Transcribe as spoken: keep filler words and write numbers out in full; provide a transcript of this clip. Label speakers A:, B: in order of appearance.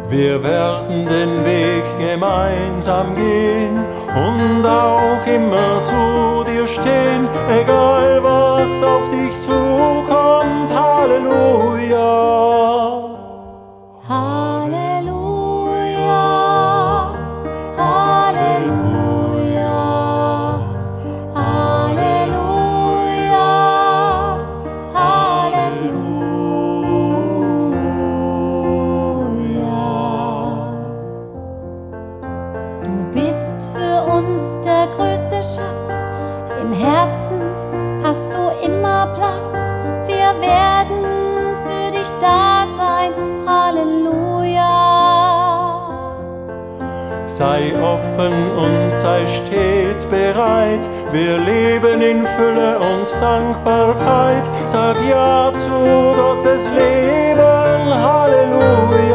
A: Wir werden den Weg gemeinsam gehen und auch immer zu dir stehen, egal was auf dich zukommt. Halleluja.
B: Halleluja. Halleluja. Halleluja. Halleluja. Du bist für uns der größte Schatz, im Herzen hast du immer Platz. Wir werden für dich da sein, Halleluja.
A: Sei offen und sei stets bereit, wir leben in Fülle und Dankbarkeit. Sag ja zu Gottes Leben, Halleluja.